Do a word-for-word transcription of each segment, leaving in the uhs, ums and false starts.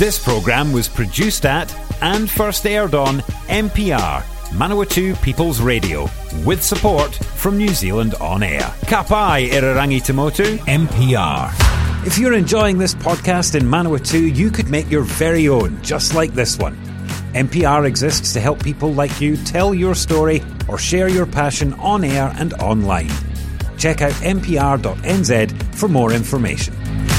This programme was produced at and first aired on M P R, Manawatu People's Radio, with support from New Zealand On Air. Ka pai Irarangi Tamotu, M P R. If you're enjoying this podcast in Manawatu, you could make your very own, just like this one. M P R exists to help people like you tell your story or share your passion on air and online. Check out m p r dot n z for more information.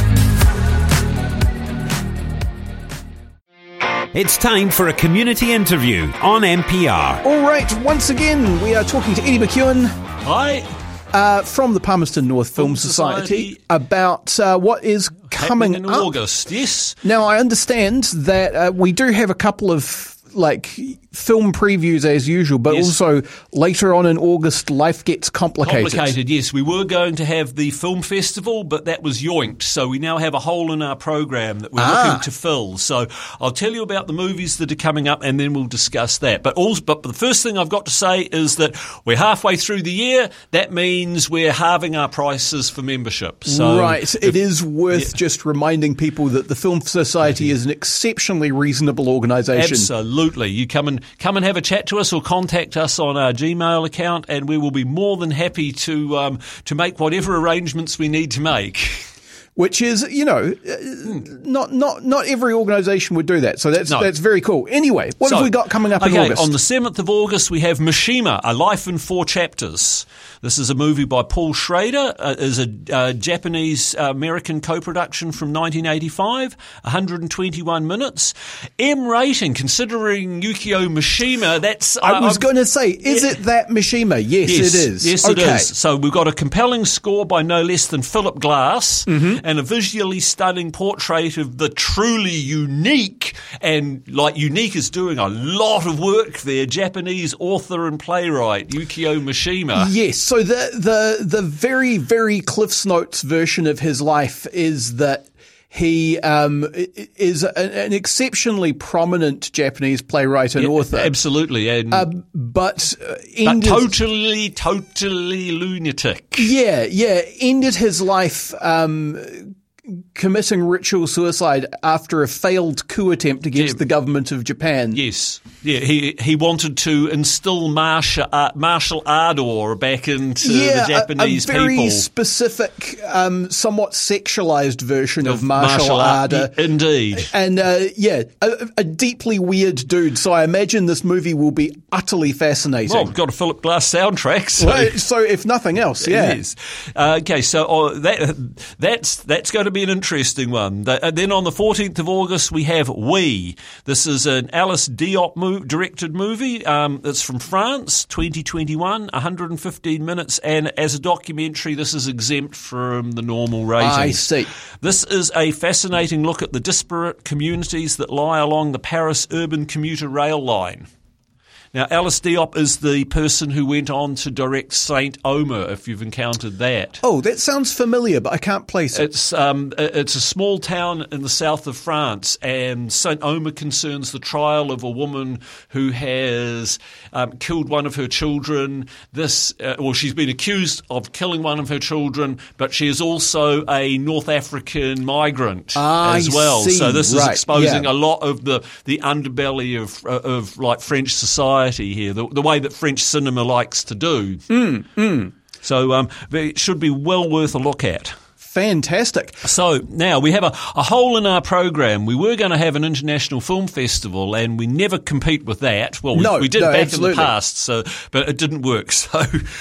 It's time for a community interview on M P R. All right, once again, we are talking to Eddie McEwen. Hi. Uh, from the Palmerston North Film, Film Society, Society about uh, what is coming Happening in up. August, yes. Now, I understand that uh, we do have a couple of like film previews as usual, but yes. also later on in August, life gets complicated. Complicated, yes. We were going to have the film festival, but that was yoinked. So we now have a hole in our program that we're ah. looking to fill. So I'll tell you about the movies that are coming up, and then we'll discuss that. But also, but the first thing I've got to say is that we're halfway through the year. That means we're halving our prices for membership. So right. If, it is worth yeah. just reminding people that the Film Society is an exceptionally reasonable organisation. Absolutely. You come and come and have a chat to us or contact us on our Gmail account, and we will be more than happy to um, to make whatever arrangements we need to make. Which is, you know, mm. not not not every organisation would do that. So that's no. that's very cool. Anyway, what so, have we got coming up okay, in August? On the seventh of August, we have Mishima, A Life in Four Chapters. This is a movie by Paul Schrader. Uh, is a uh, Japanese-American co-production from nineteen eighty-five, one hundred twenty-one minutes. M rating, considering Yukio Mishima, that's... Uh, I was I've, going to say, is yeah. it that Mishima? Yes, yes, it is. Yes, okay. it is. So we've got a compelling score by no less than Philip Glass, mm-hmm. and a visually stunning portrait of the truly unique, and like unique is doing a lot of work there, Japanese author and playwright Yukio Mishima. Yes, so the the the very, very Cliff's Notes version of his life is that he um, is an exceptionally prominent Japanese playwright and yeah, author. Absolutely. And uh, but, uh, but totally, totally lunatic. Yeah, yeah. Ended his life um, committing ritual suicide after a failed coup attempt against yeah. the government of Japan. Yes. Yeah, he he wanted to instill martial, uh, martial ardor back into yeah, the Japanese a, a very people. specific, um, somewhat sexualized version of, of martial, martial ardor. Indeed. And, uh, yeah, a, a deeply weird dude. So I imagine this movie will be utterly fascinating. Well, we've got a Philip Glass soundtrack. So, well, so if nothing else, yeah. It is. Uh, okay, so uh, that that's that's going to be an interesting one. The, uh, then on the fourteenth of August, we have We. This is an Alice Diop movie. Directed movie. Um, it's from France, twenty twenty-one, one hundred fifteen minutes, and as a documentary, this is exempt from the normal ratings. I see. This is a fascinating look at the disparate communities that lie along the Paris urban commuter rail line. Now, Alice Diop is the person who went on to direct Saint Omer, if you've encountered that. Oh, that sounds familiar, but I can't place it. It's um, it's a small town in the south of France, and Saint Omer concerns the trial of a woman who has um, killed one of her children. This, uh, well, she's been accused of killing one of her children, but she is also a North African migrant I as well. see. So this right. is exposing yeah. a lot of the, the underbelly of of like French society. Here, the, the way that French cinema likes to do. Mm, mm. So um, it should be well worth a look at. Fantastic. So now we have a, a hole in our program. We were going to have an international film festival, and we never compete with that. Well, we, no, we did no, back absolutely. in the past, so but it didn't work. So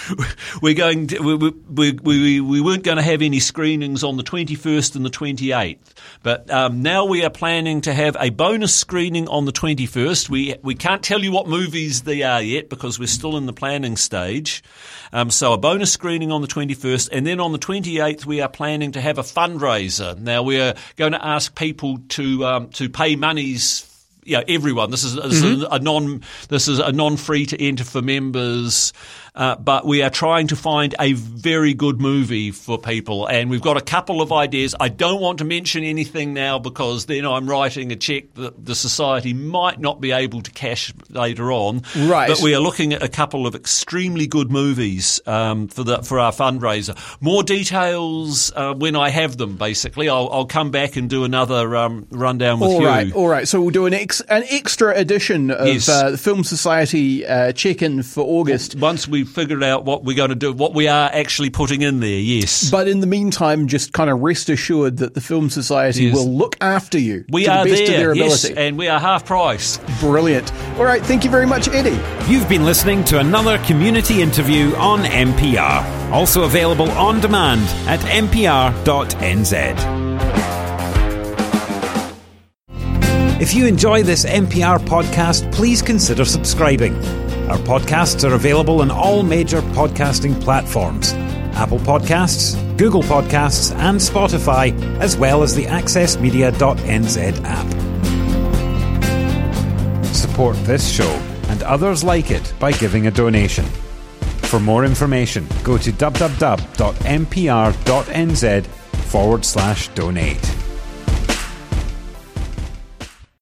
we're going to, we, we, we, we weren't going to have any screenings on the twenty-first and the twenty-eighth. But um, now we are planning to have a bonus screening on the twenty-first. We we can't tell you what movies they are yet because we're still in the planning stage. Um, so a bonus screening on the twenty-first, and then on the twenty-eighth we are planning to have a fundraiser. Now we are going to ask people to um, to pay monies. Yeah, everyone. This is, this mm-hmm. is a non. This is a non-free to enter for members uh, but we are trying to find a very good movie for people, and we've got a couple of ideas. I don't want to mention anything now because then I'm writing a check that the Society might not be able to cash later on. Right. But we are looking at a couple of extremely good movies um, for the for our fundraiser. More details uh, when I have them, basically. I'll, I'll come back and do another um, rundown with all you. All right, all right. So we'll do an ex- an extra edition of Yes. uh, the Film Society uh, check-in for August. Once we've figured out what we're going to do, what we are actually putting in there, yes. But in the meantime, just kind of rest assured that the Film Society Yes. will look after you We to are the best there, of their yes, ability. and we are half price. Brilliant. All right, thank you very much, Eddie. You've been listening to another community interview on N P R. Also available on demand at n p r dot n z. If you enjoy this N P R podcast, please consider subscribing. Our podcasts are available on all major podcasting platforms: Apple Podcasts, Google Podcasts, and Spotify, as well as the access media dot n z app. Support this show and others like it by giving a donation. For more information, go to w w w dot n p r dot n z forward slash donate.